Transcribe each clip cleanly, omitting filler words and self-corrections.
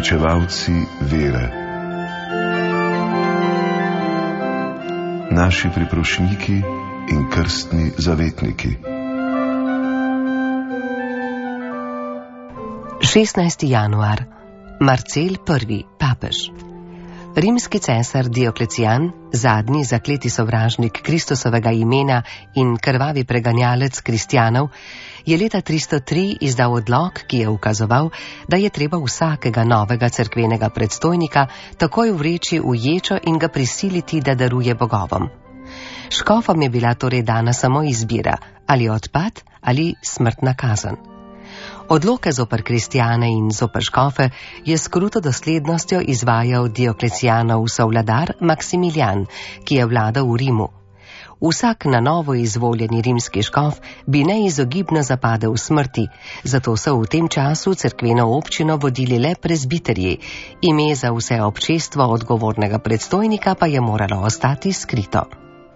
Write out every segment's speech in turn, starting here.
uresničevalci vere, naši priprošniki in krstni zavetniki. 16. januar. Marcel I, papež. Rimski cesar Dioklecijan, zadnji zakleti sovražnik Kristusovega imena in krvavi preganjalec kristjanov, je leta 303 izdal odlok, ki je ukazoval, da je treba vsakega novega cerkvenega predstojnika takoj vreči v ječo in ga prisiliti, da daruje bogovom. Škofom je bila torej dana samo izbira, ali odpad ali smrtna kazen. Odloke zoper kristjane in zoper škofe je s kruto doslednostjo izvajal Dioklecijanov sovladar Maksimilijan, ki je vladal v Rimu. Vsak na novo izvoljeni rimski škof bi neizogibno zapadel smrti, zato so v tem času cerkveno občino vodili le prezbiterji, ime za vse občestvo odgovornega predstojnika pa je moralo ostati skrito.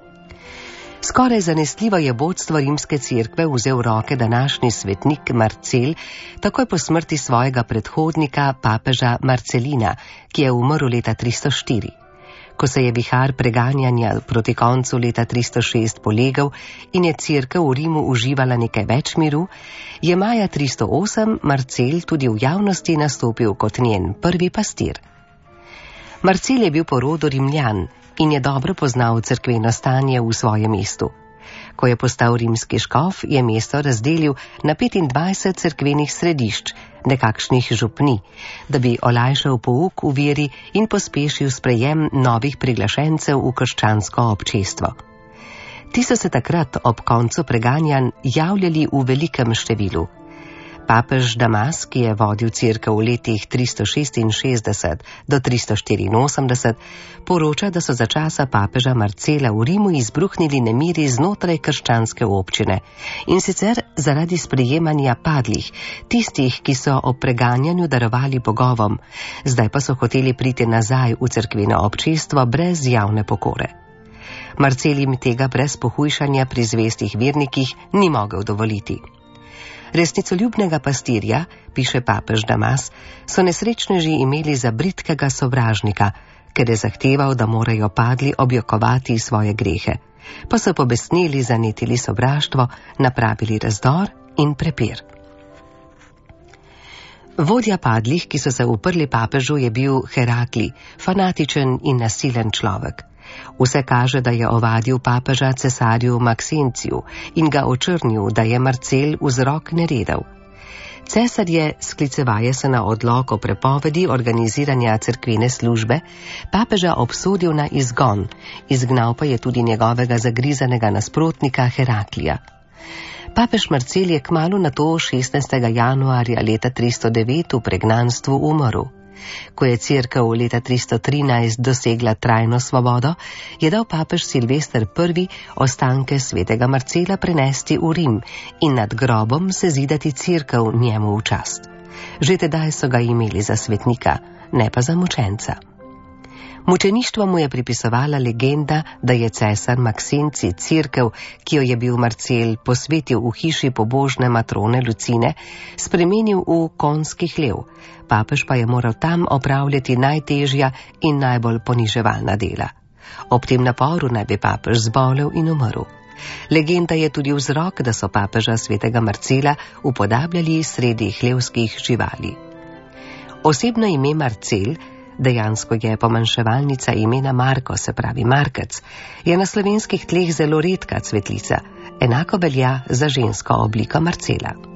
Skoraj zanesljivo je vodstvo rimske cerkve vzel v roke današnji svetnik Marcel, takoj po smrti svojega predhodnika, papeža Marcelina, ki je umrl leta 304. Ko se je vihar preganjanja proti koncu leta 306 polegel in je cerkev v Rimu uživala nekaj več miru, je maja 308 Marcel tudi v javnosti nastopil kot njen prvi pastir. Marcel je bil po rodu Rimljan in je dobro poznal cerkveno stanje v svojem mestu. Ko je postal rimski škof, je mesto razdelil na 25 cerkvenih središč, nekakšnih župni, da bi olajšal pouk v veri in pospešil sprejem novih priglašencev v krščansko občestvo. Ti so se takrat ob koncu preganjanj javljali v velikem številu. Papež Damas, ki je vodil cerkev v letih 366 do 384, poroča, da so za časa papeža Marcela v Rimu izbruhnili nemiri znotraj krščanske občine, in sicer zaradi sprejemanja padlih, tistih, ki so ob preganjanju darovali bogovom, zdaj pa so hoteli priti nazaj v cerkveno občestvo brez javne pokore. Marcel jim tega brez pohujšanja pri zvestih vernikih ni mogel dovoliti. Resnicoljubnega pastirja, piše papež Damas, so nesrečneži imeli za britkega sovražnika, ker je zahteval, da morajo padli objokovati svoje grehe, pa so pobesneli, zanetili sovraštvo, napravili razdor in prepir. Vodja padlih, ki so se uprli papežu, je bil Herakli, fanatičen in nasilen človek. Vse kaže, da je ovadil papeža cesarju Maksenciju in ga očrnil, da je Marcel vzrok neredov. Cesar je, sklicevaje se na odlok o prepovedi organiziranja cerkvene službe, papeža obsodil na izgon, izgnal pa je tudi njegovega zagrizanega nasprotnika Heraklija. Papež Marcel je kmalu nato 16. januarja leta 309 v pregnanstvu umrl. Ko je cerkev leta 313 dosegla trajno svobodo, je dal papež Silvester I ostanke svetega Marcela prenesti v Rim in nad grobom sezidati cerkev njemu v čast. Že tedaj so ga imeli za svetnika, ne pa za mučenca. Mučeništvo mu je pripisovala legenda, da je cesar Maksenci cerkev, ki jo je bil Marcel posvetil v hiši pobožne matrone Lucine, spremenil v konjski hlev, papež pa je moral tam opravljati najtežja in najbolj poniževalna dela. Ob tem naporu naj bi papež zbolel in umrl. Legenda je tudi vzrok, da so papeža svetega Marcela upodabljali sredi hlevskih živali. Osebno ime Marcel, dejansko je pomanjševalnica imena Marko, se pravi Markec, je na slovenskih tleh zelo redka cvetlica, enako velja za žensko obliko Marcela.